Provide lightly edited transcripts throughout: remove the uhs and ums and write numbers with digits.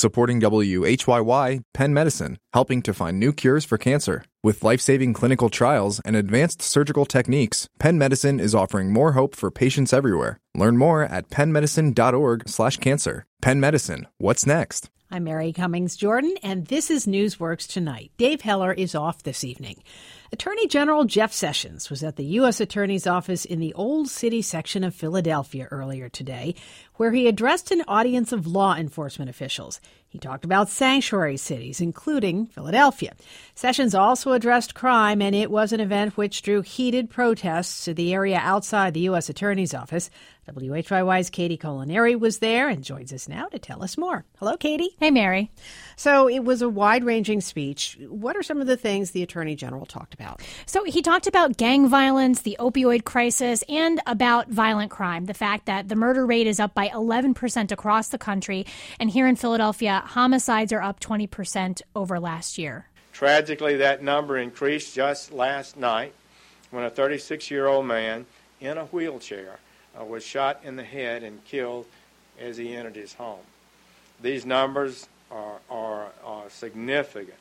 Supporting WHYY, Penn Medicine, helping to find new cures for cancer. With life-saving clinical trials and advanced surgical techniques, Penn Medicine is offering more hope for patients everywhere. Learn more at pennmedicine.org/cancer. Penn Medicine, what's next? I'm Mary Cummings Jordan, and this is Newsworks Tonight. Dave Heller is off this evening. Attorney General Jeff Sessions was at the U.S. Attorney's Office in the Old City section of Philadelphia earlier today, where he addressed an audience of law enforcement officials. He talked about sanctuary cities, including Philadelphia. Sessions also addressed crime, and it was an event which drew heated protests to the area outside the U.S. Attorney's Office. WHYY's Katie Culinary was there and joins us now to tell us more. Hello, Katie. Hey, Mary. So it was a wide-ranging speech. What are some of the things the Attorney General talked about? So he talked about gang violence, the opioid crisis, and about violent crime, the fact that the murder rate is up by 11% across the country. And here in Philadelphia, homicides are up 20% over last year. Tragically, that number increased just last night when a 36-year-old man in a wheelchair was shot in the head and killed as he entered his home. These numbers are significant,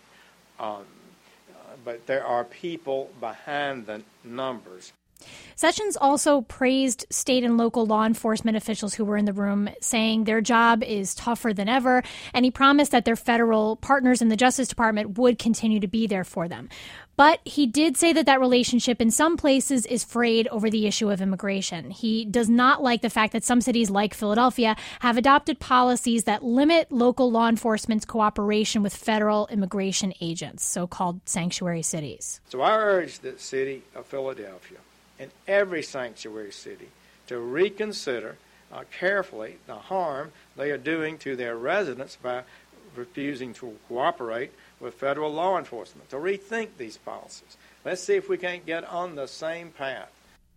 but there are people behind the numbers. Sessions also praised state and local law enforcement officials who were in the room, saying their job is tougher than ever, and he promised that their federal partners in the Justice Department would continue to be there for them. But he did say that that relationship in some places is frayed over the issue of immigration. He does not like the fact that some cities like Philadelphia have adopted policies that limit local law enforcement's cooperation with federal immigration agents, so-called sanctuary cities. So I urge the city of Philadelphia and every sanctuary city to reconsider carefully the harm they are doing to their residents by refusing to cooperate with federal law enforcement, to rethink these policies. Let's see if we can't get on the same path.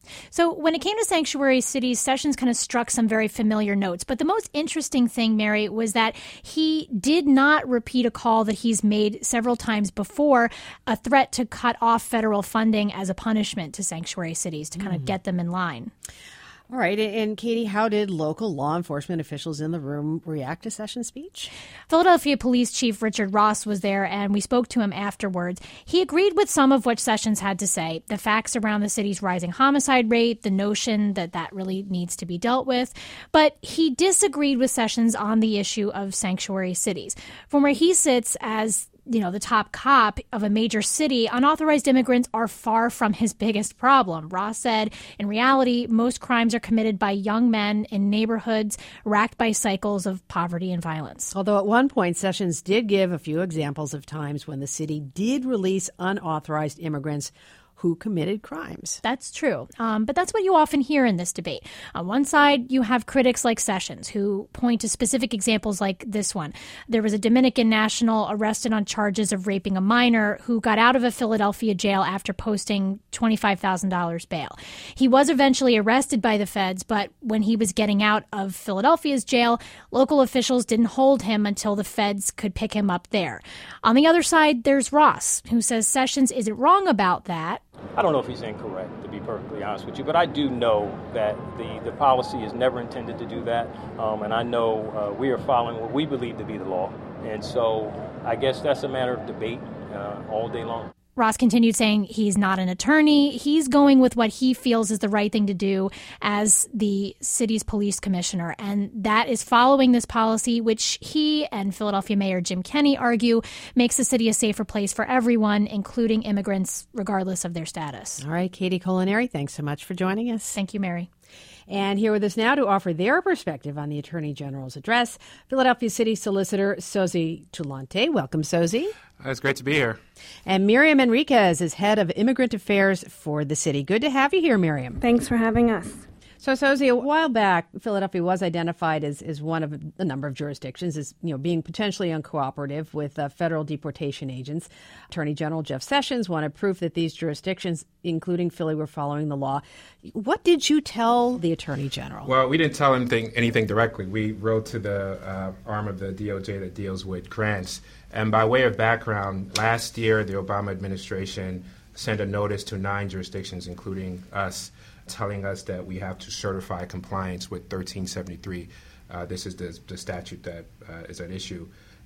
So when it came to sanctuary cities, Sessions kind of struck some very familiar notes. But the most interesting thing, Mary, was that he did not repeat a call that he's made several times before, a threat to cut off federal funding as a punishment to sanctuary cities to kind of get them in line. All right. And Katie, how did local law enforcement officials in the room react to Sessions' speech? Philadelphia Police Chief Richard Ross was there, and we spoke to him afterwards. He agreed with some of what Sessions had to say, the facts around the city's rising homicide rate, the notion that that really needs to be dealt with. But he disagreed with Sessions on the issue of sanctuary cities. From where he sits as the top cop of a major city, unauthorized immigrants are far from his biggest problem. Ross said, in reality, most crimes are committed by young men in neighborhoods racked by cycles of poverty and violence. Although at one point, Sessions did give a few examples of times when the city did release unauthorized immigrants who committed crimes. That's true. But that's what you often hear in this debate. On one side, you have critics like Sessions who point to specific examples like this one. There was a Dominican national arrested on charges of raping a minor who got out of a Philadelphia jail after posting $25,000 bail. He was eventually arrested by the feds, but when he was getting out of Philadelphia's jail, local officials didn't hold him until the feds could pick him up there. On the other side, there's Ross, who says Sessions isn't wrong about that. I don't know if he's incorrect, to be perfectly honest with you, but I do know that the policy is never intended to do that, and I know we are following what we believe to be the law, and so I guess that's a matter of debate all day long. Ross continued saying he's not an attorney. He's going with what he feels is the right thing to do as the city's police commissioner. And that is following this policy, which he and Philadelphia Mayor Jim Kenney argue makes the city a safer place for everyone, including immigrants, regardless of their status. All right, Katie Culinary, thanks so much for joining us. Thank you, Mary. And here with us now to offer their perspective on the Attorney General's address, Philadelphia City Solicitor Sozi Tulante. Welcome, Sozi. It's great to be here. And Miriam Enriquez is head of immigrant affairs for the city. Good to have you here, Miriam. Thanks for having us. So, Sozi, a while back, Philadelphia was identified as one of a number of jurisdictions as being potentially uncooperative with federal deportation agents. Attorney General Jeff Sessions wanted proof that these jurisdictions, including Philly, were following the law. What did you tell the Attorney General? Well, we didn't tell anything directly. We wrote to the arm of the DOJ that deals with grants. And by way of background, last year, the Obama administration sent a notice to 9 jurisdictions, including us, telling us that we have to certify compliance with 1373. This is the statute that is at issue.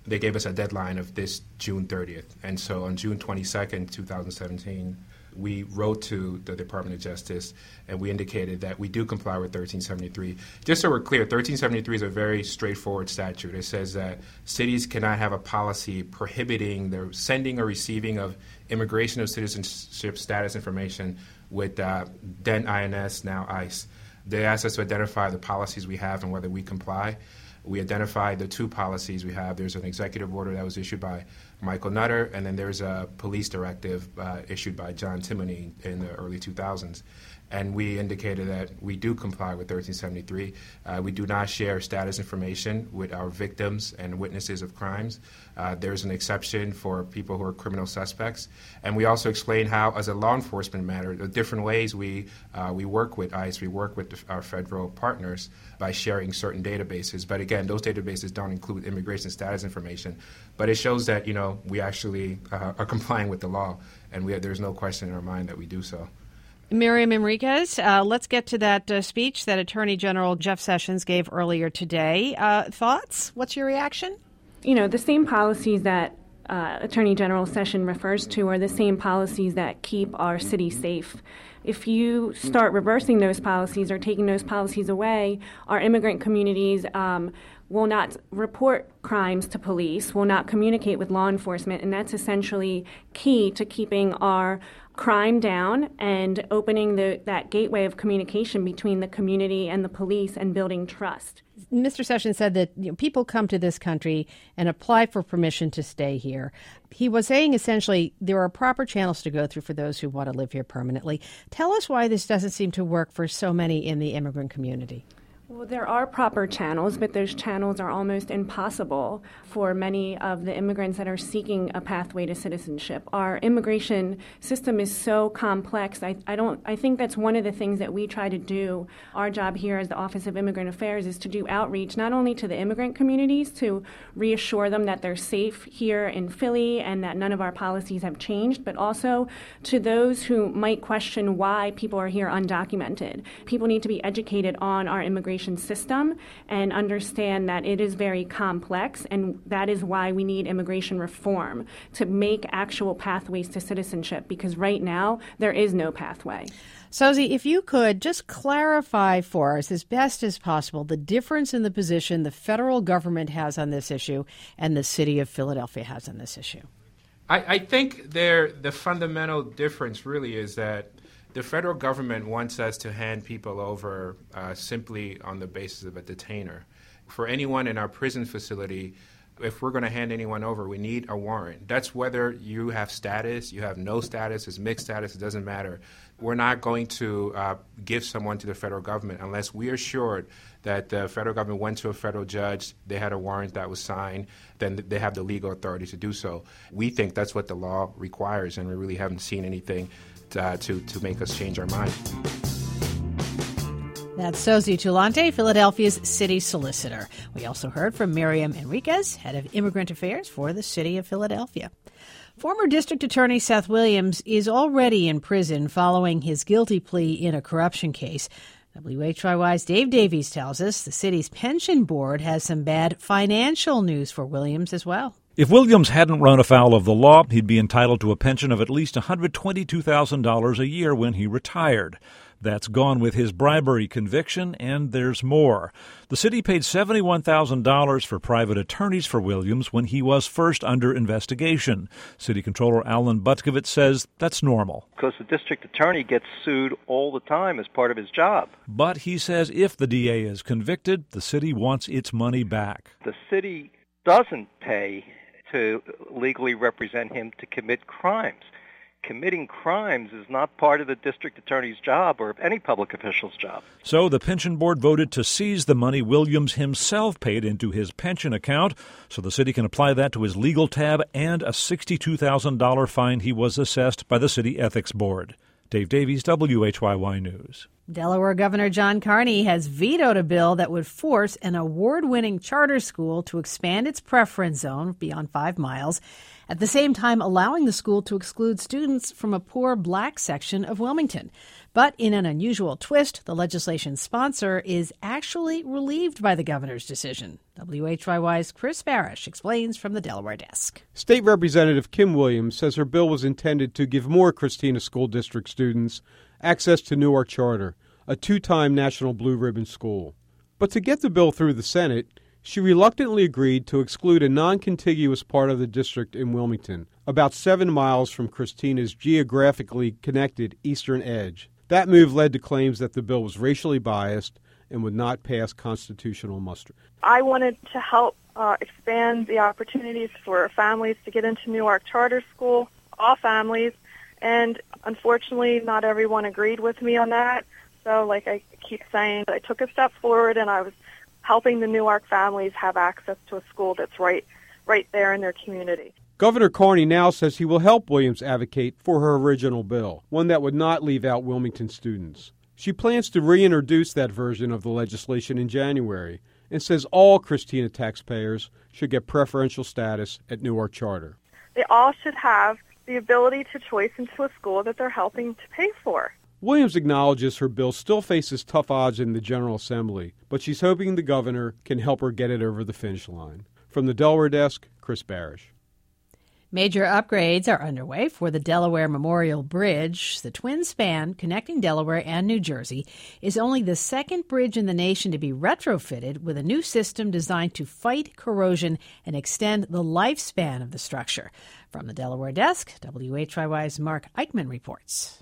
they gave us a deadline of this June 30th. And so on June 22nd, 2017, we wrote to the Department of Justice and we indicated that we do comply with 1373. Just so we're clear, 1373 is a very straightforward statute. It says that cities cannot have a policy prohibiting the sending or receiving of immigration or citizenship status information with then INS, now ICE. They asked us to identify the policies we have and whether we comply. We identified the two policies we have. There's an executive order that was issued by Michael Nutter, and then there's a police directive issued by John Timoney in the early 2000s. And we indicated that we do comply with 1373. We do not share status information with our victims and witnesses of crimes. There's an exception for people who are criminal suspects. And we also explain how, as a law enforcement matter, the different ways we work with ICE, we work with our federal partners by sharing certain databases. But again, those databases don't include immigration status information. But it shows that, we actually are complying with the law, and there's no question in our mind that we do so. Miriam Enriquez, let's get to that speech that Attorney General Jeff Sessions gave earlier today. Thoughts? What's your reaction? The same policies that Attorney General Sessions refers to are the same policies that keep our city safe. If you start reversing those policies or taking those policies away, our immigrant communities will not report crimes to police, will not communicate with law enforcement, and that's essentially key to keeping our crime down and opening that gateway of communication between the community and the police and building trust. Mr. Sessions said that people come to this country and apply for permission to stay here. He was saying essentially there are proper channels to go through for those who want to live here permanently. Tell us why this doesn't seem to work for so many in the immigrant community. Well, there are proper channels, but those channels are almost impossible for many of the immigrants that are seeking a pathway to citizenship. Our immigration system is so complex. I think that's one of the things that we try to do. Our job here as the Office of Immigrant Affairs is to do outreach not only to the immigrant communities to reassure them that they're safe here in Philly and that none of our policies have changed, but also to those who might question why people are here undocumented. People need to be educated on our immigration system and understand that it is very complex, and that is why we need immigration reform to make actual pathways to citizenship, because right now there is no pathway. Sozi, if you could just clarify for us as best as possible the difference in the position the federal government has on this issue and the city of Philadelphia has on this issue. I think the fundamental difference really is that the federal government wants us to hand people over simply on the basis of a detainer. For anyone in our prison facility, if we're going to hand anyone over, we need a warrant. That's whether you have status, you have no status, it's mixed status, it doesn't matter. We're not going to give someone to the federal government unless we are assured that the federal government went to a federal judge, they had a warrant that was signed, then they have the legal authority to do so. We think that's what the law requires, and we really haven't seen anything to make us change our mind. That's Sozi Tulante, Philadelphia's city solicitor. We also heard from Miriam Enriquez, head of immigrant affairs for the city of Philadelphia. Former District Attorney Seth Williams is already in prison following his guilty plea in a corruption case. WHYY's Dave Davies tells us the city's pension board has some bad financial news for Williams as well. If Williams hadn't run afoul of the law, he'd be entitled to a pension of at least $122,000 a year when he retired. That's gone with his bribery conviction, and there's more. The city paid $71,000 for private attorneys for Williams when he was first under investigation. City Controller Alan Butkovich says that's normal. Because the district attorney gets sued all the time as part of his job. But he says if the DA is convicted, the city wants its money back. The city doesn't pay to legally represent him to commit crimes. Committing crimes is not part of the district attorney's job or of any public official's job. So the pension board voted to seize the money Williams himself paid into his pension account so the city can apply that to his legal tab and a $62,000 fine he was assessed by the city ethics board. Dave Davies, WHYY News. Delaware Governor John Carney has vetoed a bill that would force an award-winning charter school to expand its preference zone beyond 5 miles, at the same time allowing the school to exclude students from a poor black section of Wilmington. But in an unusual twist, the legislation's sponsor is actually relieved by the governor's decision. WHYY's Chris Barish explains from the Delaware desk. State Representative Kim Williams says her bill was intended to give more Christina School District students access to Newark Charter, a two-time National Blue Ribbon school. But to get the bill through the Senate, she reluctantly agreed to exclude a non-contiguous part of the district in Wilmington, about 7 miles from Christina's geographically connected eastern edge. That move led to claims that the bill was racially biased and would not pass constitutional muster. I wanted to help expand the opportunities for families to get into Newark Charter School, all families, and unfortunately not everyone agreed with me on that. So like I keep saying, I took a step forward and I was helping the Newark families have access to a school that's right there in their community. Governor Carney now says he will help Williams advocate for her original bill, one that would not leave out Wilmington students. She plans to reintroduce that version of the legislation in January and says all Christina taxpayers should get preferential status at Newark Charter. They all should have the ability to choice into a school that they're helping to pay for. Williams acknowledges her bill still faces tough odds in the General Assembly, but she's hoping the governor can help her get it over the finish line. From the Delaware desk, Chris Barish. Major upgrades are underway for the Delaware Memorial Bridge. The twin span connecting Delaware and New Jersey is only the second bridge in the nation to be retrofitted with a new system designed to fight corrosion and extend the lifespan of the structure. From the Delaware desk, WHYY's Mark Eichmann reports.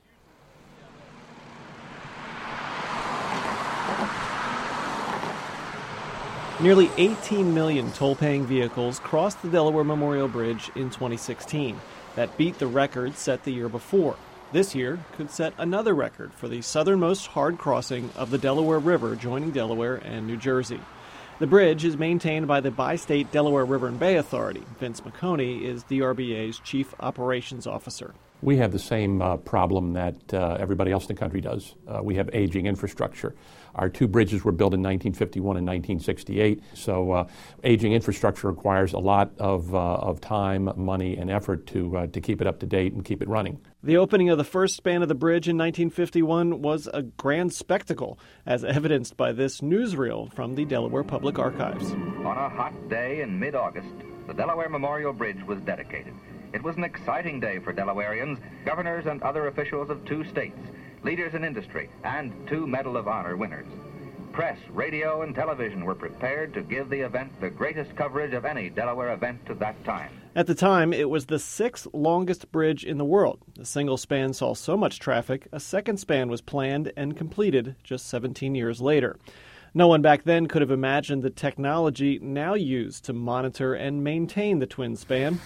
Nearly 18 million toll-paying vehicles crossed the Delaware Memorial Bridge in 2016. That beat the record set the year before. This year could set another record for the southernmost hard crossing of the Delaware River joining Delaware and New Jersey. The bridge is maintained by the Bi-State Delaware River and Bay Authority. Vince McConey is DRBA's Chief Operations Officer. We have the same problem that everybody else in the country does. We have aging infrastructure. Our two bridges were built in 1951 and 1968, so aging infrastructure requires a lot of time, money, and effort to keep it up to date and keep it running. The opening of the first span of the bridge in 1951 was a grand spectacle, as evidenced by this newsreel from the Delaware Public Archives. On a hot day in mid-August, the Delaware Memorial Bridge was dedicated. It was an exciting day for Delawareans, governors and other officials of two states, leaders in industry, and two Medal of Honor winners. Press, radio, and television were prepared to give the event the greatest coverage of any Delaware event at that time. At the time, it was the sixth longest bridge in the world. The single span saw so much traffic, a second span was planned and completed just 17 years later. No one back then could have imagined the technology now used to monitor and maintain the twin span.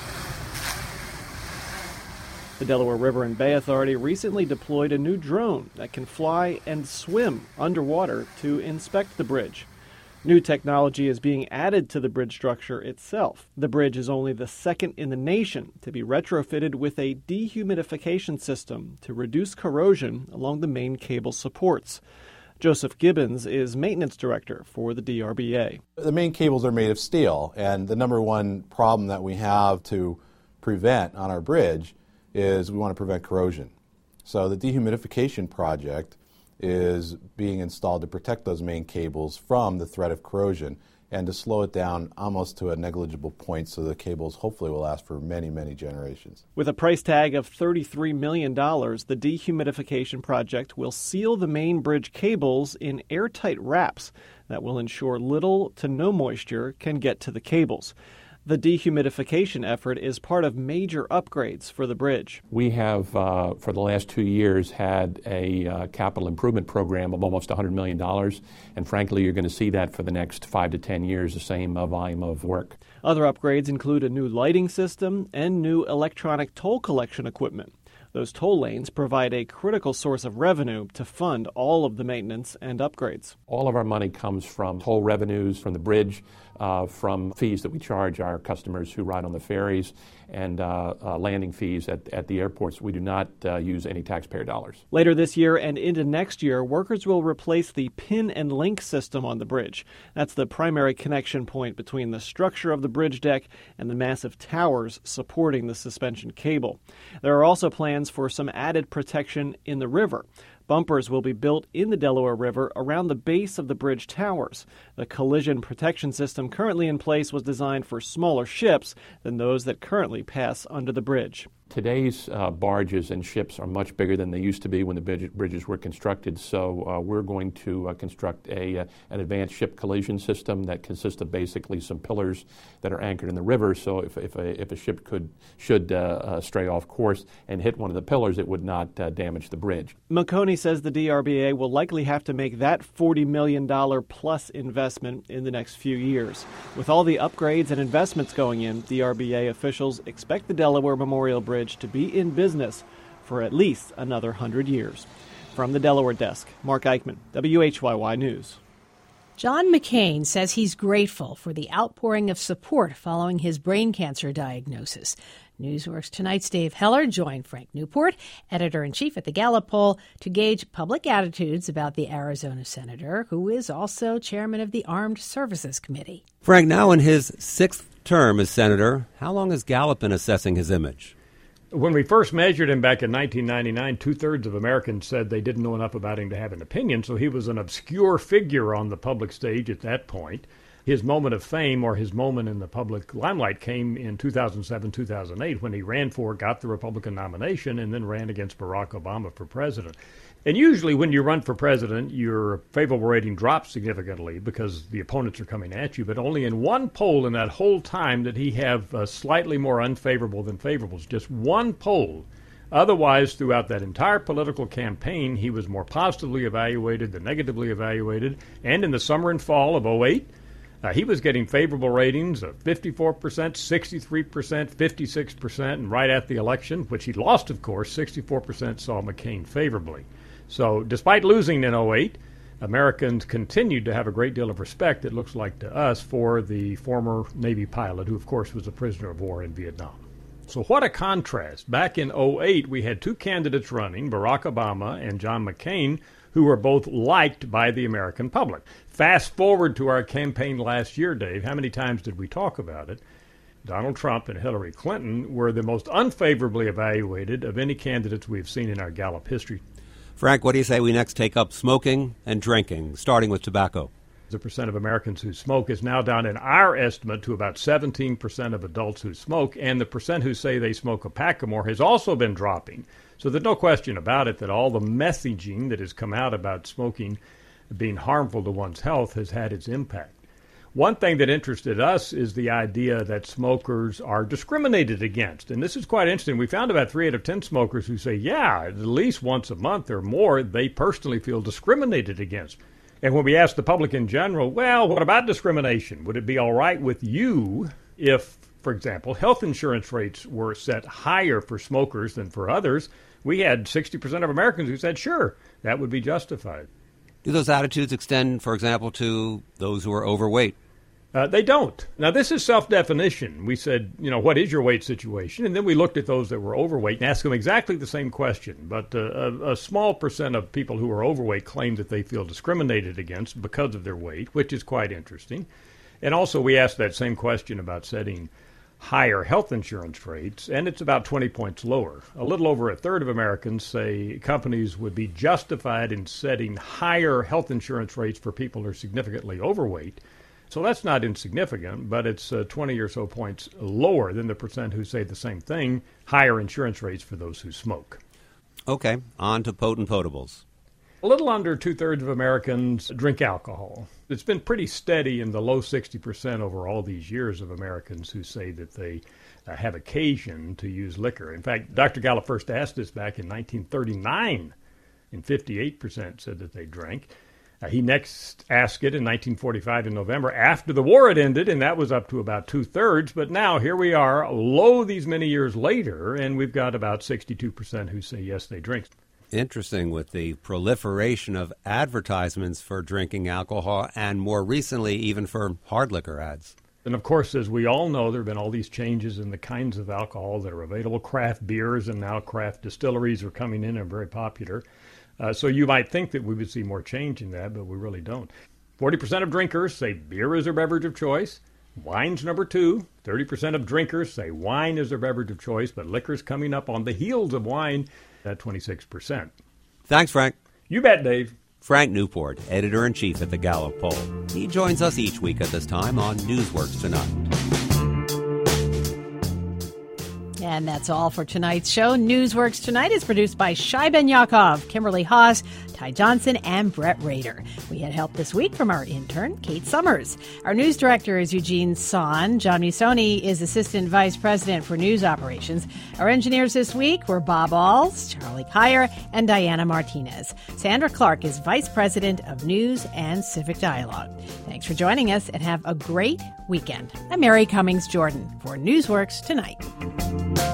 The Delaware River and Bay Authority recently deployed a new drone that can fly and swim underwater to inspect the bridge. New technology is being added to the bridge structure itself. The bridge is only the second in the nation to be retrofitted with a dehumidification system to reduce corrosion along the main cable supports. Joseph Gibbons is maintenance director for the DRBA. The main cables are made of steel, and the number one problem that we have to prevent on our bridge is we want to prevent corrosion. So the dehumidification project is being installed to protect those main cables from the threat of corrosion and to slow it down almost to a negligible point so the cables hopefully will last for many, many generations. With a price tag of $33 million, the dehumidification project will seal the main bridge cables in airtight wraps that will ensure little to no moisture can get to the cables. The dehumidification effort is part of major upgrades for the bridge. We have, for the last 2 years, had a capital improvement program of almost $100 million, and frankly, you're going to see that for the next 5 to 10 years, the same volume of work. Other upgrades include a new lighting system and new electronic toll collection equipment. Those toll lanes provide a critical source of revenue to fund all of the maintenance and upgrades. All of our money comes from toll revenues from the bridge, from fees that we charge our customers who ride on the ferries, and landing fees at the airports. We do not use any taxpayer dollars. Later this year and into next year, workers will replace the pin and link system on the bridge. That's the primary connection point between the structure of the bridge deck and the massive towers supporting the suspension cable. There are also plans for some added protection in the river. Bumpers will be built in the Delaware River around the base of the bridge towers. The collision protection system currently in place was designed for smaller ships than those that currently pass under the bridge. Today's barges and ships are much bigger than they used to be when the bridges were constructed, so we're going to construct an advanced ship collision system that consists of basically some pillars that are anchored in the river, so if a ship should stray off course and hit one of the pillars, it would not damage the bridge. McConey says the DRBA will likely have to make that $40 million plus investment in the next few years. With all the upgrades and investments going in, DRBA officials expect the Delaware Memorial Bridge to be in business for at least another 100 years. From the Delaware desk, Mark Eichman, WHYY News. John McCain says he's grateful for the outpouring of support following his brain cancer diagnosis. Newsworks Tonight's Dave Heller joined Frank Newport, editor-in-chief at the Gallup poll, to gauge public attitudes about the Arizona senator, who is also chairman of the Armed Services Committee. Frank, now in his sixth term as senator, how long has Gallup been assessing his image? When we first measured him back in 1999, two-thirds of Americans said they didn't know enough about him to have an opinion, so he was an obscure figure on the public stage at that point. His moment of fame, or his moment in the public limelight, came in 2007-2008 when he got the Republican nomination, and then ran against Barack Obama for president. And usually when you run for president, your favorable rating drops significantly because the opponents are coming at you, but only in one poll in that whole time did he have slightly more unfavorable than favorables, just one poll. Otherwise, throughout that entire political campaign, he was more positively evaluated than negatively evaluated. And in the summer and fall of 2008, he was getting favorable ratings of 54%, 63%, 56%, and right at the election, which he lost, of course, 64% saw McCain favorably. So despite losing in 2008, Americans continued to have a great deal of respect, it looks like to us, for the former Navy pilot who, of course, was a prisoner of war in Vietnam. So what a contrast. Back in 2008, we had two candidates running, Barack Obama and John McCain, who were both liked by the American public. Fast forward to our campaign last year, Dave. How many times did we talk about it? Donald Trump and Hillary Clinton were the most unfavorably evaluated of any candidates we've seen in our Gallup history. Frank, what do you say we next take up smoking and drinking, starting with tobacco? The percent of Americans who smoke is now down in our estimate to about 17% of adults who smoke, and the percent who say they smoke a pack or more has also been dropping. So there's no question about it that all the messaging that has come out about smoking being harmful to one's health has had its impact. One thing that interested us is the idea that smokers are discriminated against. And this is quite interesting. We found about 3 out of 10 smokers who say, yeah, at least once a month or more, they personally feel discriminated against. And when we ask the public in general, well, what about discrimination? Would it be all right with you if, for example, health insurance rates were set higher for smokers than for others? We had 60% of Americans who said, sure, that would be justified. Do those attitudes extend, for example, to those who are overweight? They don't. Now, this is self-definition. We said, what is your weight situation? And then we looked at those that were overweight and asked them exactly the same question. But a small percent of people who are overweight claim that they feel discriminated against because of their weight, which is quite interesting. And also we asked that same question about setting higher health insurance rates, and it's about 20 points lower. A little over a third of Americans say companies would be justified in setting higher health insurance rates for people who are significantly overweight. So that's not insignificant, but it's 20 or so points lower than the percent who say the same thing, higher insurance rates for those who smoke. Okay, on to potent potables. A little under two-thirds of Americans drink alcohol. It's been pretty steady in the low 60% over all these years of Americans who say that they have occasion to use liquor. In fact, Dr. Gallup first asked this back in 1939, and 58% said that they drank. He next asked it in 1945 in November after the war had ended, and that was up to about two-thirds. But now here we are, low these many years later, and we've got about 62% who say yes, they drink. Interesting, with the proliferation of advertisements for drinking alcohol and more recently even for hard liquor ads. And of course, as we all know, there have been all these changes in the kinds of alcohol that are available. Craft beers and now craft distilleries are coming in and very popular. So you might think that we would see more change in that, but we really don't. 40% of drinkers say beer is their beverage of choice. Wine's number 2. 30% of drinkers say wine is their beverage of choice, but liquor's coming up on the heels of wine at 26%. Thanks, Frank. You bet, Dave. Frank Newport, editor-in-chief at the Gallup Poll. He joins us each week at this time on Newsworks Tonight. And that's all for tonight's show. Newsworks Tonight is produced by Shai Ben Yaakov, Kimberly Haas, Ty Johnson, and Brett Rader. We had help this week from our intern, Kate Summers. Our news director is Eugene Son. John Musoni is Assistant Vice President for News Operations. Our engineers this week were Bob Alls, Charlie Kyer, and Diana Martinez. Sandra Clark is Vice President of News and Civic Dialogue. Thanks for joining us, and have a great weekend. I'm Mary Cummings Jordan for Newsworks Tonight.